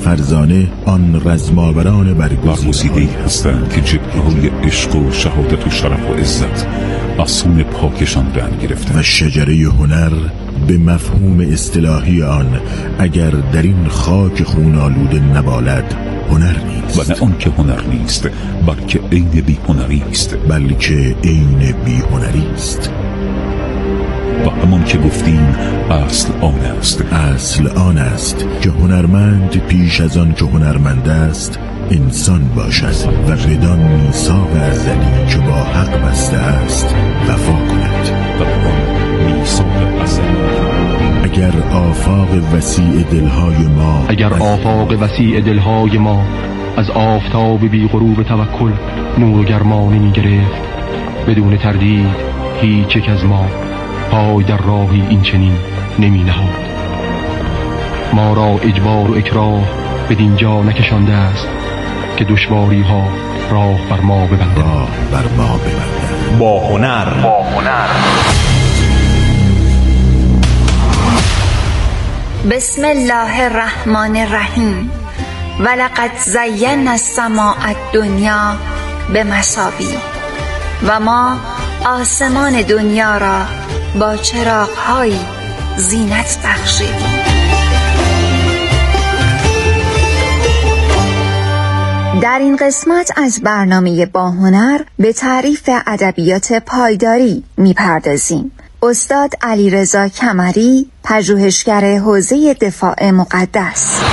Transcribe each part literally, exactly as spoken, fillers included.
فرزانه آن رزماوران برگزیده‌ای هستند که جبهه‌های عشق و شهادت و شرف و عزت اصول پاکشان رنگ گرفته و شجره هنر به مفهوم اصطلاحی آن اگر در این خاک خون آلوده نبالد هنر نیست. و نه آن که هنر نیست بلکه عین بی هنری است. بلکه عین بی هنری است. و همان که گفتیم اصل آن است اصل آن است که هنرمند پیش از آن که هنرمند است انسان باشد و بدان میثاق ازلی که با حق بسته است وفا کند. و آن میثاق ازلی اگر آفاق وسیع دلهای ما اگر آفاق وسیع دلهای ما از آفتاب بی غروب توکل نور و گرما نمی گرفت، بدون تردید هیچ یک از ما پای در راهی این چنین نمی نهاد. ما را اجبار و اکراه بدین جا نکشانده است که دشواری ها راه بر ما ببندند. راه بر ما ببندند. با هنر با هنر بسم الله الرحمن الرحیم. ولقد زینا السماء الدنیا بمصابیح و ما آسمان دنیا را با چراغ‌های زینت بخشیدیم. در این قسمت از برنامه با هنر به تعریف ادبیات پایداری می‌پردازیم. استاد علیرضا کمری، پژوهشگر حوزه دفاع مقدس.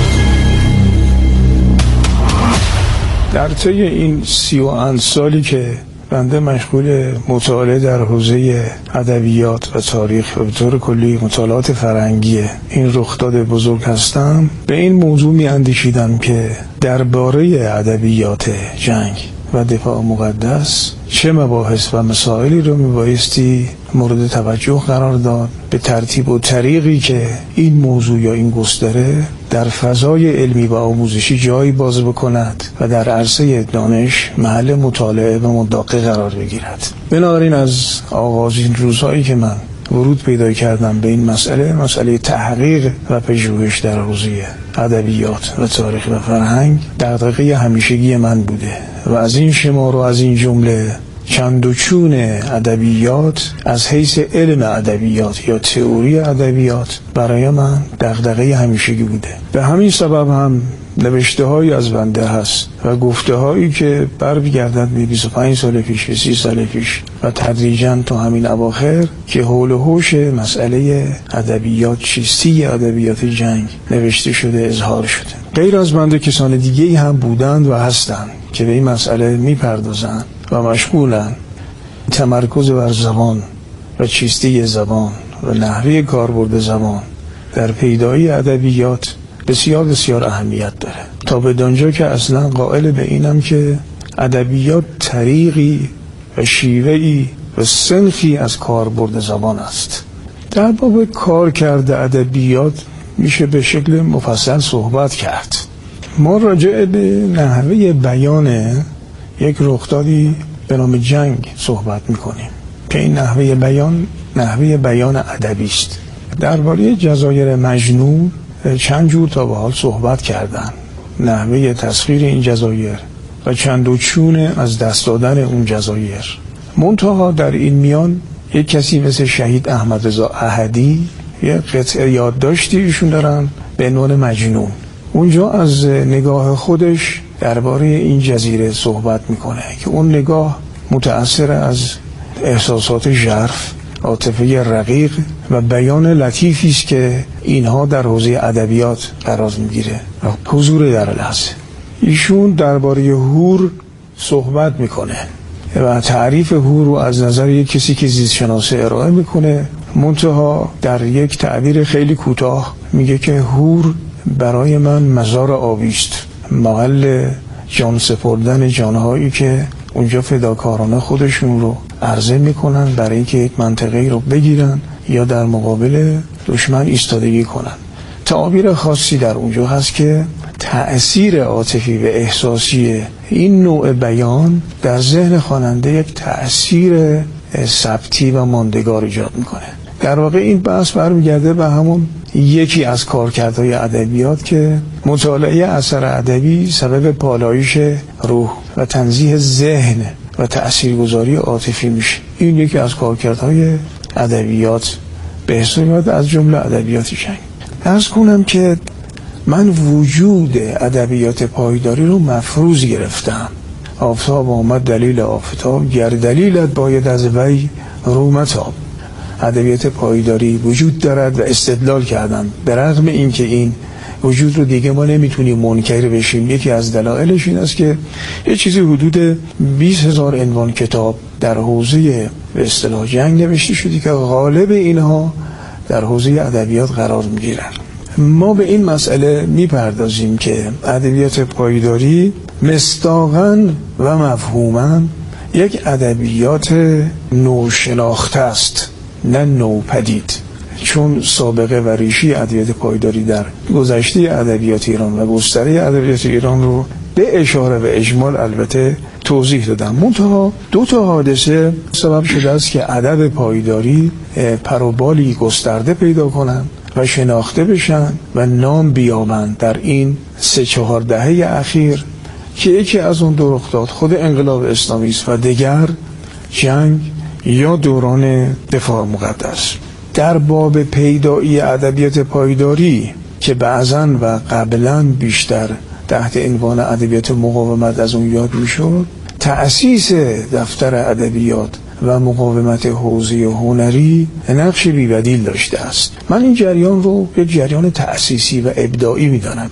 در طی این سی و اند سالی که بنده مشغول مطالعه در حوزه ادبیات و تاریخ و به طور کلی مطالعات فرهنگی این رخداد بزرگ هستم، به این موضوع می اندیشیدم که درباره ادبیات جنگ و دفاع مقدس چه مباحث و مسائلی رو می بایستی مورد توجه قرار داد، به ترتیب و طریقی که این موضوع یا این گستره در فضای علمی و آموزشی جایی باز بکند و در عرصه دانش محل مطالعه و مداقه قرار بگیرد. بنابراین از آغازین روزهایی که من ورود پیدا کردم به این مسئله، مسئله تحقیق و پژوهش در حوزه ادبیات و تاریخ و فرهنگ دغدغه همیشگی من بوده و از این شمار و از این جمله چند و چون ادبیات از حیث علم ادبیات یا تئوری ادبیات برای من دغدغه همیشگی بوده. به همین سبب هم نوشته هایی از بنده هست و گفته هایی که بر می‌گردد به بیست و پنج سال پیش و سی سال پیش و تدریجاً تا همین اواخر که حول و حوش مسئله ادبیات، چیستی ادبیات جنگ نوشته شده، اظهار شده. غیر از بنده کسان دیگه‌ای هم بودند و هستند که به این مسئله می‌پردازند و مشغولند تمرکز بر زبان و چیستی زبان و نحوه کاربرد زبان در پیدایی ادبیات بسیار بسیار اهمیت داره، تا به دانجا که اصلا قائل به اینم که ادبیات طریقی و شیوهی و سنخی از کاربرد زبان است. در باب کار کرده ادبیات میشه به شکل مفصل صحبت کرد. ما راجع به نحوه بیان یک رخدادی به نام جنگ صحبت میکنیم که این نحوه بیان نحوه بیان ادبی است. درباره جزایر مجنون چند جور تا به حال صحبت کردن، نحوه تسخیر این جزایر و چند و چون از دست دادن اون جزایر. منتها در این میان یک کسی مثل شهید احمد رضا احدی یک قطعه یادداشتی ایشون دارن به عنوان مجنون. اونجا از نگاه خودش درباره این جزیره صحبت میکنه که اون نگاه متأثر از احساسات ژرف، عاطفه رقیق و بیان لطیفی است که اینها در حوزه ادبیات قرار میگیره. حضور در لحظه ایشون درباره هور صحبت میکنه و تعریف هور رو از نظر یک کسی که زیست شناسه ارائه میکنه، منتها در یک تعبیر خیلی کوتاه میگه که هور برای من مزار آبی است، محل جان سپردن جانهایی که اونجا فداکارانه خودشون رو عرضه میکنن برای اینکه یک منطقه رو بگیرن یا در مقابل دشمن ایستادگی کنن. تعابیر خاصی در اونجا هست که تأثیر عاطفی و احساسی این نوع بیان در ذهن خواننده یک تأثیر ثبتی و ماندگار ایجاد میکنه. در واقع این بحث برمیگرده به همون یکی از کارکردهای ادبیات که مطالعه اثر ادبی سبب پالایش روح و تنزیه ذهن و تاثیرگذاری عاطفی میشه. این یکی از کارکردهای ادبیات به حساب میاد، از جمله ادبیات جنگ. عرض کنم که من وجود ادبیات پایداری رو مفروض گرفتم. آفتاب آمد دلیل آفتاب، گر دلیلت باید از وی رو متاب. ادبیات پایداری وجود دارد و استدلال کردم. به رغم این که این وجود رو دیگه ما نمیتونیم منکر بشیم، یکی از دلایلش این است که یه چیزی حدود بیست هزار عنوان کتاب در حوزه به اصطلاح جنگ نوشته شده که غالب اینها در حوزه ادبیات قرار میگیرن. ما به این مسئله میپردازیم که ادبیات پایداری مصداقاً و مفهوماً یک ادبیات نوشناخته است، نه نوپدید. چون سابقه و ریشه ادبیات پایداری در گذشته ادبیات ایران و گستره ادبیات ایران رو به اشاره و اجمال البته توضیح دادم. منتها دو تا حادثه سبب شده است که ادب پایداری پروبالی گسترده پیدا کنند و شناخته بشن و نام بیابند در این سه چهار دهه اخیر، که یکی از اون دو رخداد خود انقلاب اسلامی است و دیگر جنگ یا دوران دفاع مقدس. در باب پیدایی ادبیات پایداری که بعضاً و قبلاً بیشتر تحت عنوان ادبیات مقاومت از اون یاد میشد، تأسیس دفتر ادبیات و مقاومت حوزه هنری نقش بی‌بدیل داشته است. من این جریان رو یک جریان تأسیسی و ابداعی میدانم.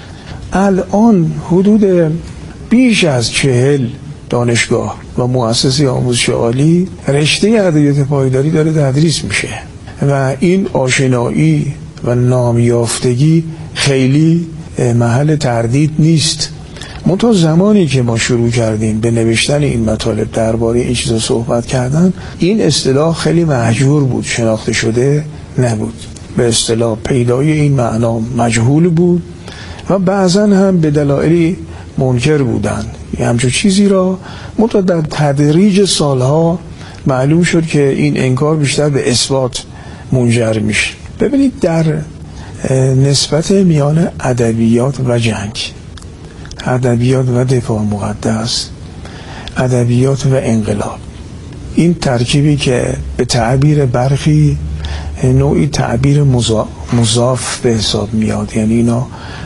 الان حدود بیش از چهل دانشگاه و مؤسسه آموزش عالی رشته ادبیات پایداری داره تدریس میشه و این آشنایی و نامیافتگی خیلی محل تردید نیست. منتها زمانی که ما شروع کردیم به نوشتن این مطالب درباره این چیزا صحبت کردن، این اصطلاح خیلی محجور بود، شناخته شده نبود. به اصطلاح پیدای این معنا مجهول بود و بعضا هم به دلایلی منکر بودن یه همچون چیزی را. منتها در تدریج سالها معلوم شد که این انکار بیشتر به اثبات منجر میشه. ببینید در نسبت میان ادبیات و جنگ، ادبیات و دفاع مقدس، ادبیات و انقلاب، این ترکیبی که به تعبیر برخی نوعی تعبیر مضاف به حساب میاد، یعنی اینا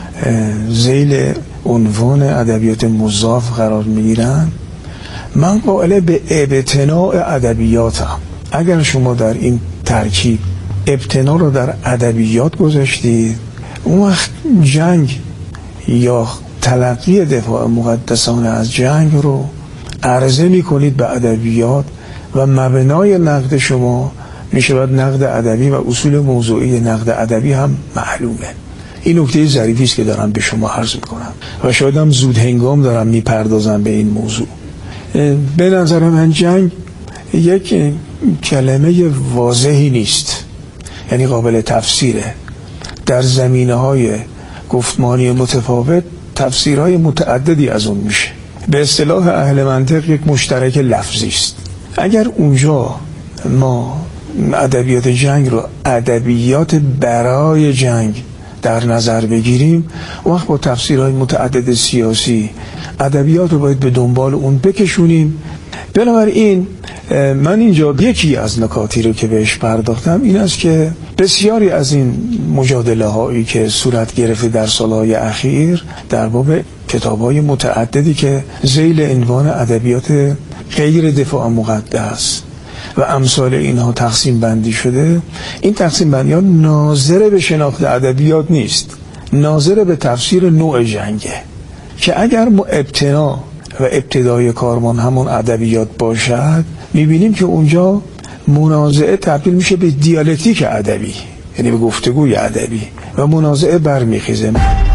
ذیل عنوان ادبیات مضاف قرار میگیرن، من قائل به ابتناء ادبیاتم. اگر شما در این ترکیب ابتنا رو در ادبیات گذاشتید، اون وقت جنگ یا تلقی دفاع مقدسانه از جنگ رو عرضه می کنید به ادبیات و مبنای نقد شما می شود نقد ادبی و اصول موضوعی نقد ادبی هم معلومه. این نکته ظریفی است که دارم به شما عرض می کنم و شاید هم زود هنگام دارم می پردازم به این موضوع. به نظر من جنگ یک کلمه واضحی نیست، یعنی قابل تفسیره. در زمینه‌های گفتمانی متفاوت تفسیرهای متعددی از اون میشه. به اصطلاح اهل منطق یک مشترک لفظی است. اگر اونجا ما ادبیات جنگ رو ادبیات برای جنگ در نظر بگیریم، وقت با تفسیرهای متعدد سیاسی ادبیات رو باید به دنبال اون بکشونیم. بنابراین من اینجا یکی از نکاتی رو که بهش پرداختم این است که بسیاری از این مجادله هایی که صورت گرفته در سالهای اخیر در باب کتاب های متعددی که ذیل عنوان ادبیات غیر دفاع مقدس و امثال اینها تقسیم بندی شده، این تقسیم بندی ها ناظر به شناخت ادبیات نیست، ناظر به تفسیر نوع جنگه، که اگر ما ابتنا و ابتدای کارمان همون ادبیات باشد، میبینیم که اونجا منازعه تبدیل میشه به دیالکتیک ادبی، یعنی به گفتگوی ادبی و منازعه برمیخیزه.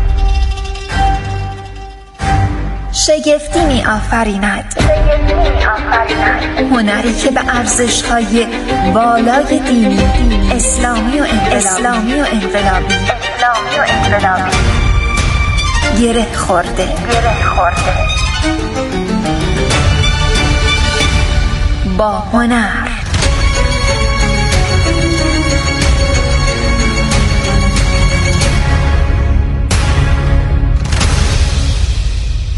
شگفتی می آفریند هنری که به ارزش‌های والای دینی، اسلامی و اسلامی و انقلابی گره خورده با هنر.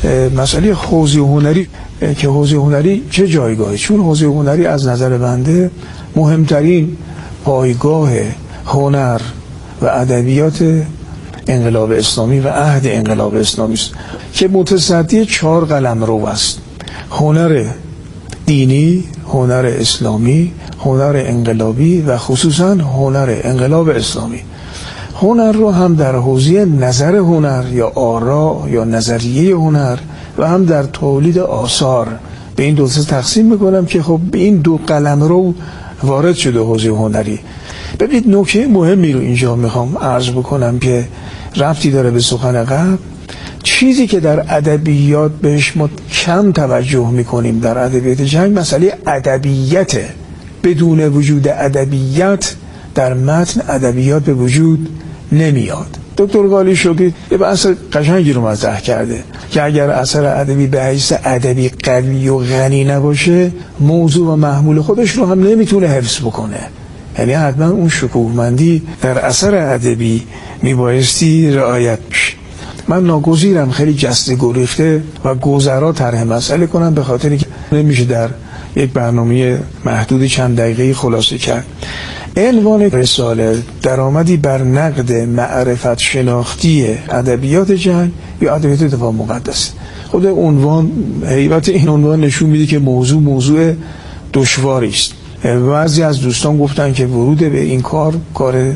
مسئله حوزه هنری که حوزه هنری چه جایگاهی، چون حوزه هنری از نظر بنده مهمترین پایگاه هنر و ادبیات انقلاب اسلامی و عهد انقلاب اسلامی است که متصدی چهار قلمرو است: هنر دینی، هنر اسلامی، هنر انقلابی و خصوصا هنر انقلاب اسلامی. هنر رو هم در حوزه نظر هنر یا آرا یا نظریه هنر و هم در تولید آثار به این دو سه تقسیم میکنم که خب به این دو قلمرو وارد شده حوزه هنری. ببینید نکته مهمی رو اینجا میخوام عرض بکنم که ربطی داره به سخن قبل. چیزی که در ادبیات بهش ما کم توجه میکنیم در ادبیات جنگ مسئله ادبیته. بدون وجود ادبیت در متن ادبیات به وجود نمیاد. دکتر قالی شوقی یه بحث قشنگی رو مطرح کرده که اگر اثر ادبی به حیث ادبی قوی و غنی نباشه موضوع و محمول خودش رو هم نمیتونه حفظ بکنه. یعنی حتما اون شکوهمندی در اثر ادبی میبایستی رعایت بشه. من ناگزیرم خیلی جسته گریخته و گذرا طرح مسئله کنم به خاطر که نمیشه در یک برنامه محدود چند دقیقه‌ای خلاصه کرد. عنوان رساله درآمدی بر نقد معرفت شناختی ادبیات جنگ یا ادبیات دفاع مقدس. خود عنوان، هیبت این عنوان نشون میده که موضوع موضوع دشواری است. بعضی از دوستان گفتن که ورود به این کار کار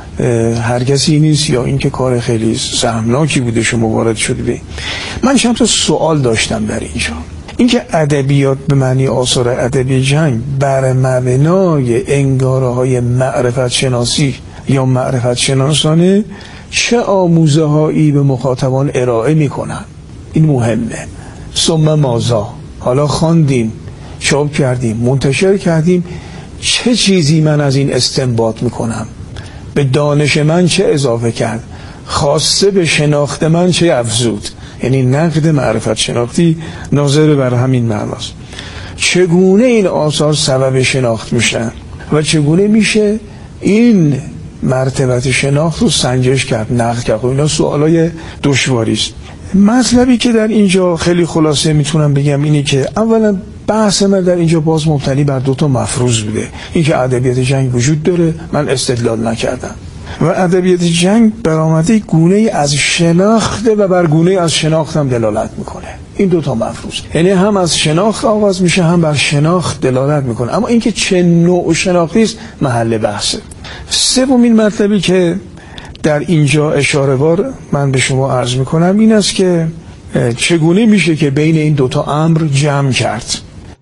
هر کسی نیست یا اینکه کار خیلی سهمناکی بوده شما وارد شده به. من چند تا سوال داشتم در اینجا. اینکه ادبیات به معنی آثار ادبی جنگ بر مبنای انگاره‌های معرفت شناسی یا معرفت شناسانه چه آموزه هایی به مخاطبان ارائه میکنن؟ این مهمه. ثم ماذا؟ حالا خواندیم، چاپ کردیم، منتشر کردیم، چه چیزی من از این استنباط میکنم؟ به دانش من چه اضافه کرد؟ خاصه به شناخت من چه افزود؟ یعنی نقد معرفت شناختی ناظر بر همین معناست. چگونه این آثار سبب شناخت میشن و چگونه میشه این مرتبت شناخت رو سنجش کرد، نقد کرد؟ اینا سوالای دشواری است. مطلبی که در اینجا خیلی خلاصه میتونم بگم اینه که اولا بحث من در اینجا باز مبتنی بر دو تا مفروض بوده. اینکه ادبیات جنگ وجود داره، من استدلال نکردم، و ادبیات جنگ برآمده گونه از شناخته و بر گونه از شناخت هم دلالت میکنه. این دو تا مفروض، یعنی هم از شناخت آغاز میشه هم بر شناخت دلالت میکنه، اما اینکه چه نوع شناختی است محل بحثه. سومین مطلبی که در اینجا اشاره‌وار من به شما عرض میکنم این است که چگونه میشه که بین این دوتا امر جمع کرد.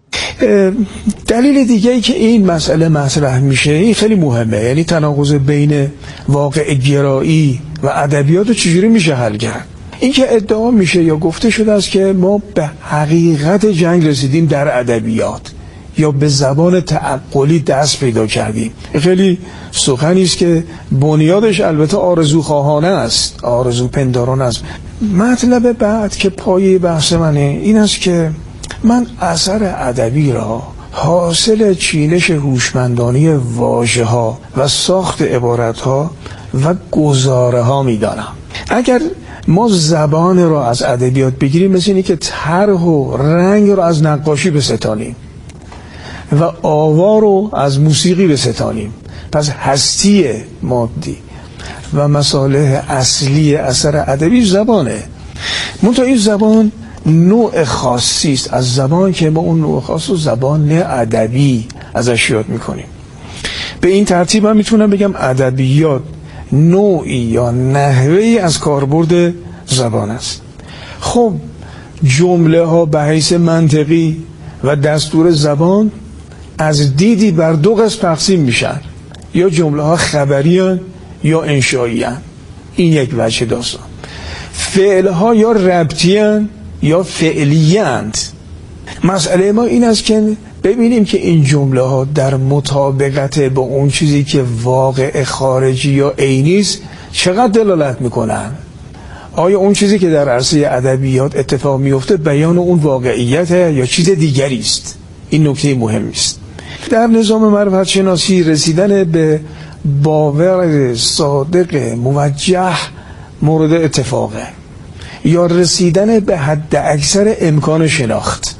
دلیل دیگه‌ای که این مسئله مطرح میشه این خیلی مهمه، یعنی تناقض بین واقع گرایی و ادبیات رو چجوری میشه حل کرد. این که ادعا میشه یا گفته شده است که ما به حقیقت جنگ رسیدیم در ادبیات یا به زبان تعقلی دست پیدا کردیم. خیلی سخنی است که بنیادش البته آرزوخواهانه است، آرزو پندارانه است. مطلب بعد که پایه بحث منه این است که من اثر ادبی را حاصل چینش هوشمندانه واژه ها و ساخت عبارت ها و گزاره ها می دانم. اگر ما زبان را از ادبیات بگیریم مثل اینه که طرح و رنگ را از نقاشی بستانیم و آوا رو از موسیقی بستانیم، پس هستی مادی و مصالح اصلی اثر ادبی زبانه. منتها این زبان نوع خاصی است از زبان که ما اون نوع خاص رو زبان ادبی ازش یاد میکنیم. به این ترتیب من میتونم بگم ادبیات نوعی یا نحوهی از کاربرد زبان است. خب جمله ها به حیث منطقی و دستور زبان از دیدی بر دو قسم تقسیم میشن، یا جمله ها خبری هن یا انشایی هن. این یک وجه داستان. فعل ها یا ربطی هن یا فعلی هند. مسئله ما این است که ببینیم که این جمله ها در مطابقت با اون چیزی که واقع خارجی یا عینی است چقدر دلالت میکنن. آیا اون چیزی که در عرصه ادبیات اتفاق میفته بیان اون واقعیت یا چیز دیگری است؟ این نکته مهمی است. در نظام معرفت شناسی رسیدن به باور صادق موجه مورد اتفاقه. یا رسیدن به حد اکثر امکان شناخت.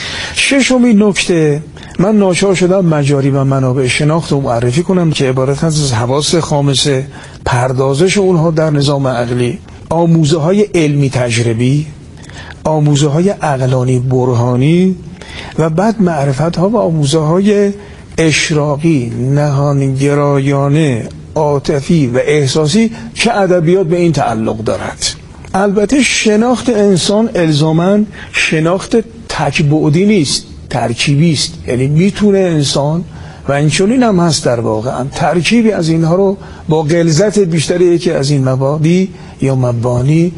ششمین نکته، من ناچار شدم مجاری و منابع شناخت رو معرفی کنم که عبارت از حواس خامسه، پردازش اونها در نظام عقلی، آموزه های علمی تجربی، آموزه های عقلانی برهانی و بعد معرفت ها و آموزه های اشراقی، نهانگرایانه، عاطفی و احساسی که ادبیات به این تعلق دارد. البته شناخت انسان الزاماً شناخت تک‌بعدی نیست، ترکیبی است. یعنی میتونه انسان و اینچنین هم هست در واقع ترکیبی از اینها رو با غلظت بیشتری یکی از این مبادی یا مبانی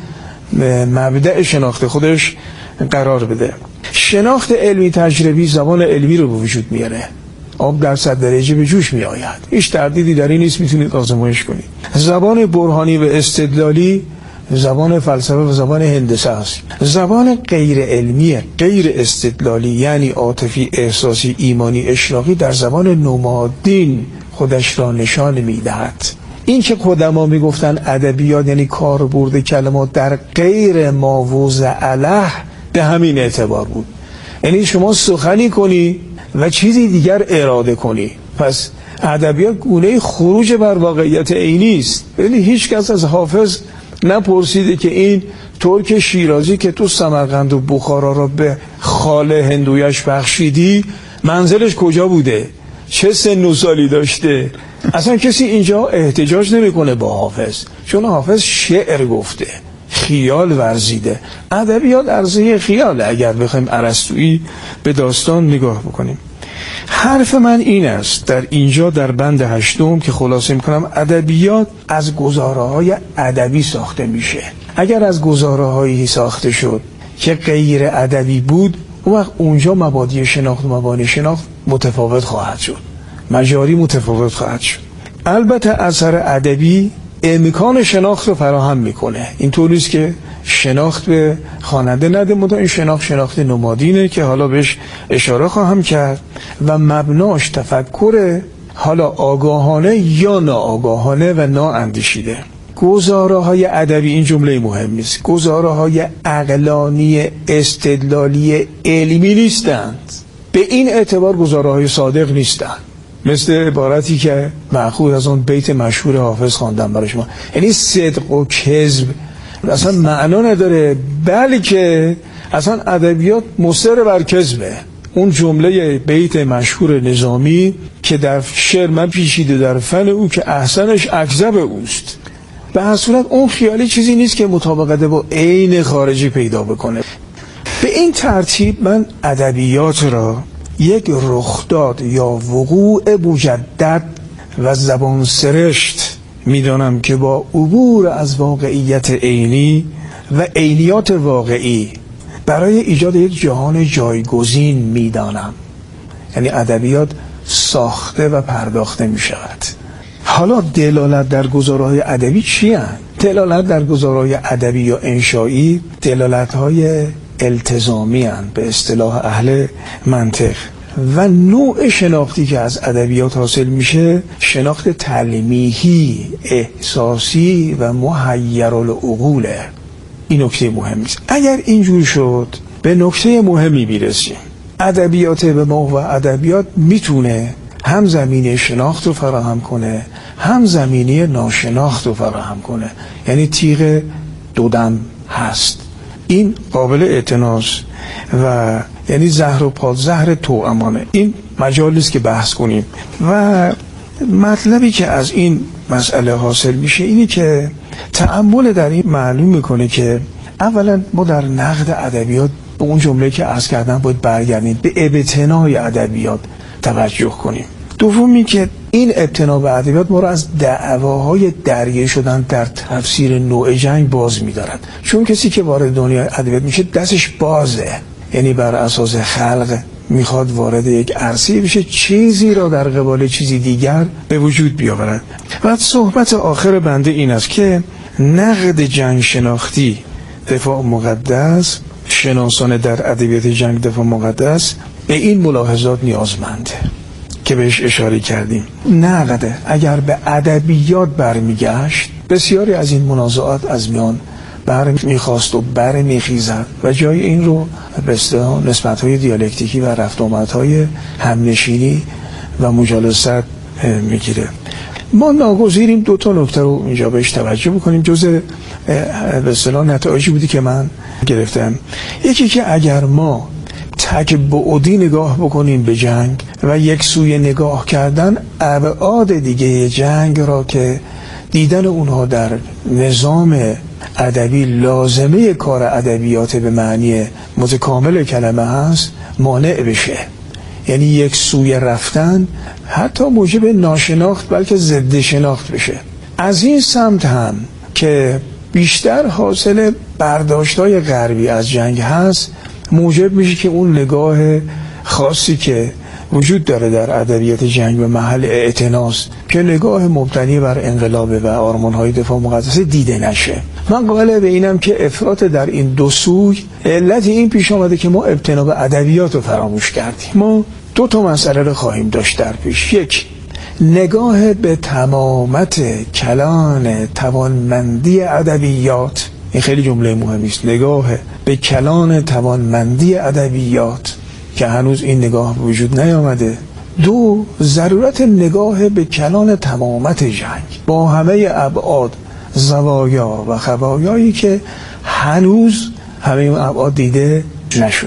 مبدأ شناخت خودش قرار بده. شناخت علمی تجربی زبان علمی رو به وجود میاره، آب در صد درجه به جوش می آید، هیچ تردیدی در این نیست، میتونید آزمایش کنید. زبان برهانی و استدلالی زبان فلسفه و زبان هندسه است. زبان غیر علمی غیر استدلالی یعنی عاطفی، احساسی، ایمانی، اشراقی در زبان نومادین خودش را نشان میدهد. این که قدما میگفتن ادبیات یعنی کاربرد کلمات در غیر ما وضع له به همین اعتبار بود، یعنی شما سخنی کنی و چیزی دیگر اراده کنی. پس ادبیات گونه خروج بر واقعیت عینی است. یعنی هیچ کس از حافظ نپرسیده که این ترک شیرازی که تو سمرقند و بخارا را به خاله هندویش بخشیدی منزلش کجا بوده، چه سن و سالی داشته. اصلا کسی اینجا احتجاج نمیکنه با حافظ، چون حافظ شعر گفته، خیال ورزیده. ادبیات عرضه خیاله اگر بخوایم ارسطویی به داستان نگاه بکنیم. حرف من این است در اینجا در بند هشتم که خلاصه میکنم، ادبیات از گزاره‌های ادبی ساخته میشه. اگر از گزاره‌هایی ساخته شد که غیر ادبی بود، اون وقت اونجا مبادی شناخت و مبانی شناخت متفاوت خواهد شد، مجاری متفاوت خواهد شد. البته اثر ادبی امکان شناخت رو فراهم میکنه. این نیست که شناخت به خواننده نده، مدام این شناخت شناخت نمادینه که حالا بهش اشاره خواهم کرد و مبناش تفکر حالا آگاهانه یا ناآگاهانه و نااندیشیده. گزاره های ادبی، این جمله مهمی است، گزاره های عقلانی استدلالی علمی نیستند. به این اعتبار گزاره های صادق نیستند. مثل عبارتی که مأخوذ از اون بیت مشهور حافظ خواندم برای شما، یعنی صدق و کذب اصلا معنا نداره، بلکه اصلا ادبیات مصر بر کذبه. اون جمله بیت مشهور نظامی که در شعر من پیچیده در فن او که احسنش اکذب اوست، به هر صورت اون خیالی چیزی نیست که مطابقت با عین خارجی پیدا بکنه. به این ترتیب من ادبیات را یک رخداد یا وقوع مجدد و زبان سرشت میدانم که با عبور از واقعیت عینی و عینیات واقعی برای ایجاد یک جهان جایگزین میدانم. یعنی ادبیات ساخته و پرداخته می شود. حالا دلالت در گزاره‌های ادبی چی هست؟ دلالت در گزاره‌های ادبی یا انشایی دلالت‌های التزامی هستند به اصطلاح اهل منطق، و نوع شناختی که از ادبیات حاصل میشه شناخت تلمیحی، احساسی و محیرالعقوله. این نکته مهمی است. اگر اینجور شد به نکته مهمی میرسیم. ادبیات به ما و ادبیات میتونه هم زمینه شناخت رو فراهم کنه، هم زمینه ناشناخت رو فراهم کنه. یعنی تیغ دودم هست. این قابل اعتناست و یعنی زهر و پادزهر توأمانه. این مجال نیست که بحث کنیم. و مطلبی که از این مسئله حاصل میشه اینی که تأمل در این معلوم میکنه که اولا ما در نقد ادبیات به اون جمله که عرض کردم باید برگردیم، به ابتنای ادبیات توجه کنیم. دومی که این ابتنا به ادبیات ما رو از دعواهای درگیر شدن در تفسیر نوع جنگ باز می‌دارد. چون کسی که وارد دنیای ادبیات میشه دستش بازه، یعنی بر اساس خلق میخواد وارد یک عرصه بشه، چیزی را در قبال چیزی دیگر به وجود بیاورد. و صحبت آخر بنده این است که نقد جنگ شناختی دفاع مقدس، شناسان در ادبیات جنگ دفاع مقدس به این ملاحظات نیازمنده که بهش اشاره کردیم. نقد اگر به ادبیات برمیگشت بسیاری از این منازعات از میان بر میخواست و بر میخیزد و جای این رو به اصطلاح نسبت‌های دیالکتیکی و رفت آمدهای همنشینی و مجالست میگیره. ما ناگزیریم دو تا نکته رو اینجا بهش توجه بکنیم. جزء به اصطلاح نتایجی بودی که من گرفتم. یکی که اگر ما تک بعدی نگاه بکنیم به جنگ و یک سوی نگاه کردن ابعاد دیگه جنگ را که دیدن اونها در نظام ادبی لازمه کار ادبیات به معنی متکامل کلمه هست مانع بشه، یعنی یک سوی رفتن حتی موجب ناشناخت بلکه ضد شناخت بشه. از این سمت هم که بیشتر حاصل برداشت‌های غربی از جنگ هست موجب میشه که اون نگاه خاصی که وجود داره در ادبیات جنگ و محل اعتناس که نگاه مبتنی بر انقلاب و آرمان‌های دفاع مقدسه دیده نشه. من قائل به اینم که افراط در این دو سوی علت این پیش آمده که ما ابتنا به ادبیات رو فراموش کردیم. ما دو تا مسئله رو خواهیم داشت در پیش. یک، نگاه به تمامت کلان توانمندی ادبیات، این خیلی جمله مهمی است، نگاه به کلان توانمندی ادبیات که هنوز این نگاه وجود نیامده. دو، ضرورت نگاه به کلان تمامت جنگ با همه ابعاد، زوایا و خبایایی که هنوز همه اون ابعاد دیده نشده.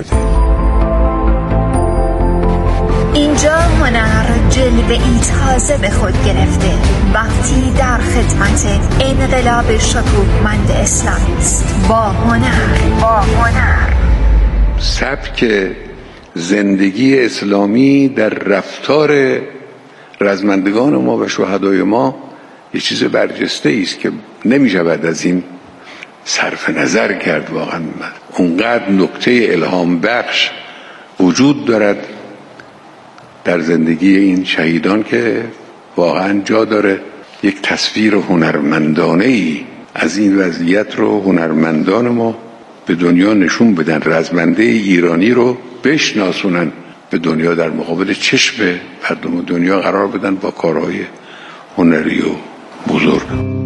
اینجا هنر جلوه ای تازه به خود گرفته، وقتی در خدمت انقلاب شکوهمند اسلامی است. با هنر با هنر سبک زندگی اسلامی در رفتار رزمندگان ما و شهدای ما یه چیز برجسته است که نمی شود از این صرف نظر کرد. واقعا اونقدر نکته الهام بخش وجود دارد در زندگی این شهیدان که واقعا جا داره یک تصویر هنرمندانه ای از این وضعیت رو هنرمندان ما به دنیا نشون بدن، رزمنده ایرانی رو بشناسونن به دنیا، در مقابل چشم مردم دنیا قرار بدن با کارهای هنری و بزرگ.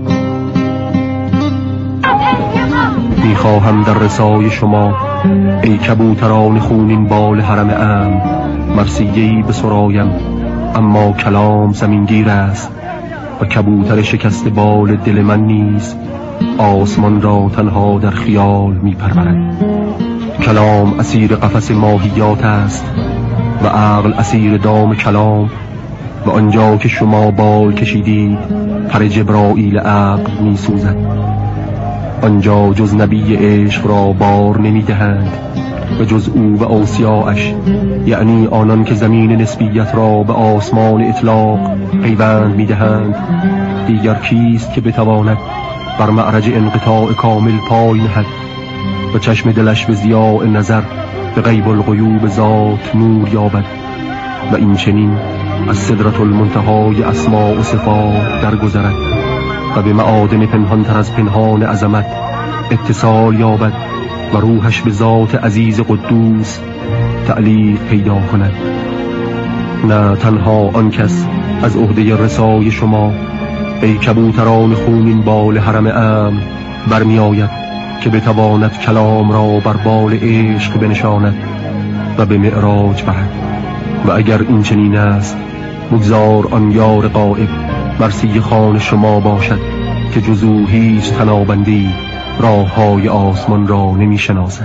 میخواهم در رسای شما ای کبوتران خونین بال حرم امن مرثیه‌ای بسرایم، اما کلام زمینگیر است و کبوتر شکست بال دل من نیز آسمان را تنها در خیال میپرورد. کلام اسیر قفس ماهیات است و عقل اسیر دام کلام، و آنجا که شما بال کشیدید پر جبرائیل عقل میسوزد. آنجا جز نبی عشق را بار نمیدهند و جز او و اوصیاءش، یعنی آنان که زمین نسبیت را به آسمان اطلاق پیوند میدهند، دیگر کیست که بتواند بر معرج انقطاع کامل پای نهد و چشم دلش به ضیاء نظر به غیب الغیوب ذات نور یابد و این چنین از سدرة المنتهای اسماء و صفات درگذرد و به معادن پنهانتر از پنهان عظمت اتصال یابد و روحش به ذات عزیز قدوس تعلیق پیدا کند. نه تنها آن کس از عهده رسای شما ای کبوتران خونین بال حرم امن برمی آید که بتواند کلام را بر بال عشق بنشاند و به معراج برد. و اگر این چنین است بگذار آن یار غائب مرثیه خوان شما باشد که جزو هیچ تنابندی راه های آسمان را نمی شناسد.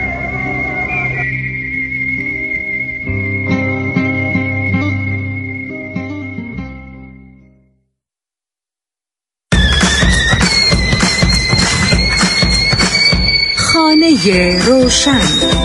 خانه روشن.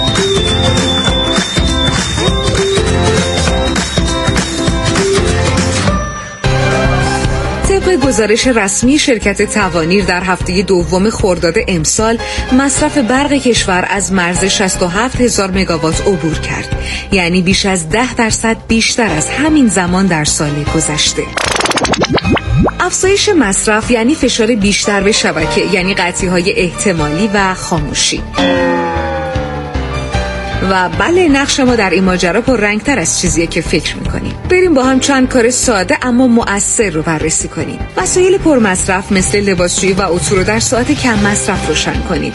طبق گزارش رسمی شرکت توانیر در هفته دوم خرداد امسال مصرف برق کشور از مرز شصت و هفت هزار مگاوات عبور کرد، یعنی بیش از ده درصد بیشتر از همین زمان در سال گذشته. افزایش مصرف یعنی فشار بیشتر به شبکه، یعنی قطعی‌های احتمالی و خاموشی. و بله، نقش ما در این ماجرا پر رنگتر از چیزیه که فکر میکنیم. بریم با هم چند کار ساده اما مؤثر رو بررسی کنیم. وسایل پرمصرف مثل لباسشویی و اتو رو در ساعت کم مصرف روشن کنید.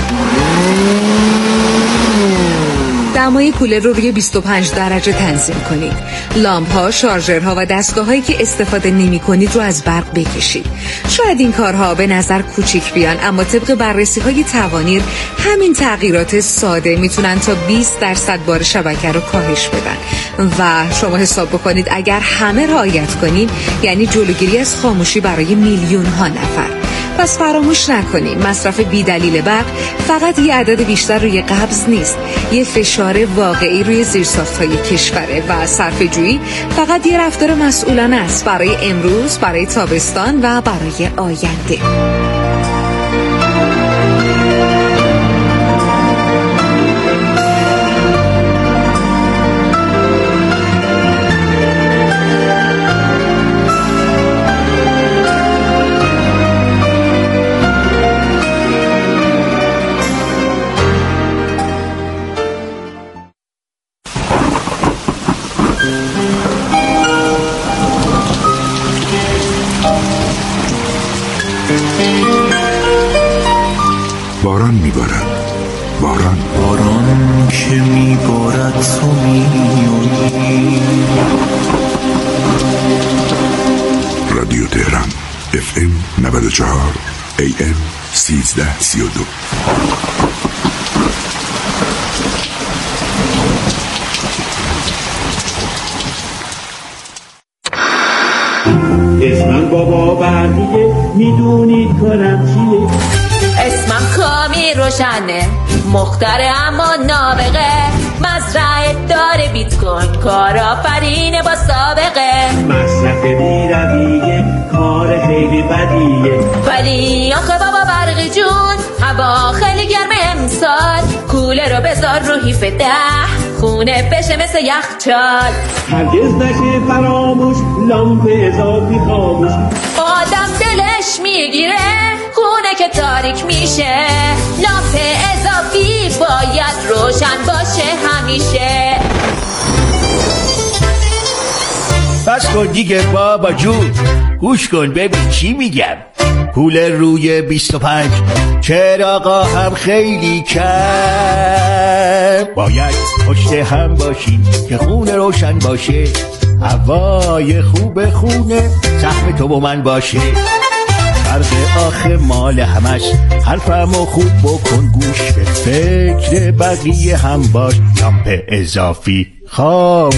دمای کولر رو روی بیست و پنج درجه تنظیم کنید. لامپ‌ها، شارژرها و دستگاه‌هایی که استفاده نمی‌کنید رو از برق بکشید. شاید این کارها به نظر کوچیک بیان، اما طبق بررسی‌های توانیر همین تغییرات ساده میتونن تا بیست درصد بار شبکه رو کاهش بدن. و شما حساب بکنید اگر همه رعایت کنیم یعنی جلوگیری از خاموشی برای میلیون‌ها نفر. پس فراموش نکنیم مصرف بی دلیل برق فقط یه عدد بیشتر روی قبض نیست، یه فشار واقعی روی زیرساخت‌های کشوره و صرفه‌جویی فقط یه رفتار مسئولانه است برای امروز، برای تابستان و برای آینده. باران میبارد، باران باران که میبارد تو میونی. رادیو تهران اف ام نود و چهار ای ام سیزده سی و دو. اسمم بابا بردیه، میدونید کارم چیه؟ اسمم کامی روشنه، مختره اما نابغه، مزرعه داره بیت کوین، کارآفرینه با سابقه. مصرف بی رویه، کار خیلی بدیه، ولی آخه بابا برقی جون هوا خیلی گرمه امسال، کوله رو بذار رو هیف ده، خونه بشه مثل یخچال. هرگز نشه فراموش، لامپ اضافی خاموش، آدم دلش میگیره خونه که تاریک میشه، لامپ اضافی باید روشن باشه همیشه. بس کن دیگه بابا جون، گوش کن ببین چی میگم. کولر روی بیست و پنج، چراغا هم خیلی کم، باید پشت هم باشیم که خونه روشن باشه، هوای خوب خونه سهم تو و من باشه. فرق آخه مال همش، حرفمو خوب بکن گوش، به فکر بقیه هم باش، لامپ اضافی خاموش.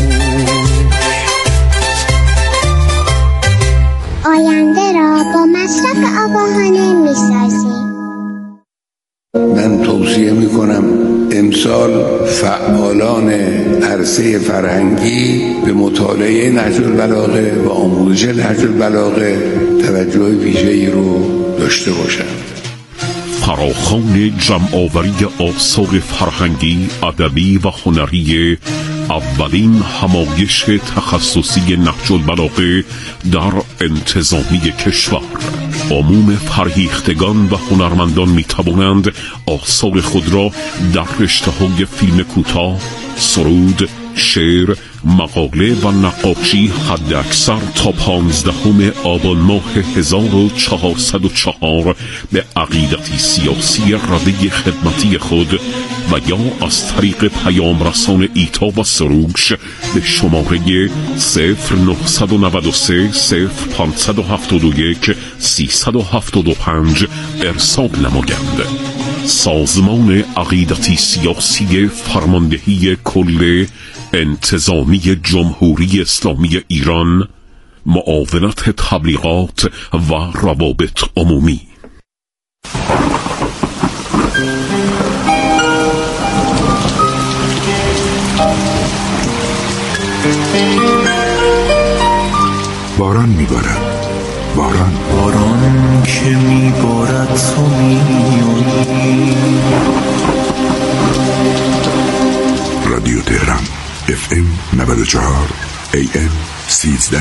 آینده را با مصرف آگاهانه می‌سازیم. من توصیه میکنم امسال فعالان عرصه فرهنگی به مطالعه نهج البلاغه و آموزش نهج البلاغه توجه ویژه‌ای رو داشته باشند. فراخوان جمع‌آوری آثار فرهنگی، ادبی و هنری اولین همایش تخصصی نهج البلاغه در انتظامی کشور. عموم فرهیختگان و هنرمندان می توانند آثار خود را در رشته‌های فیلم کوتاه، سرود، شعر، مقاله و نقاشی حد اکثر تا پانزدهم آبان ماه هزار و چهارصد و چهار به عقیدتی سیاسی رده خدمتی خود و یا از طریق پیام رسان ایتا و سروش به شماره صفر نهصد و نود و سه صفر پانصد و هفتاد و یک سیصد و هفتاد و پنج ارسال نمایند. سازمان عقیدتی سیاسی فرماندهی کل انتظامی جمهوری اسلامی ایران، معاونت تبلیغات و روابط عمومی. باران میبارد، باران باران که میبارد تو میونی. رادیو تهران اف ام نود و چهار ای ام سیزده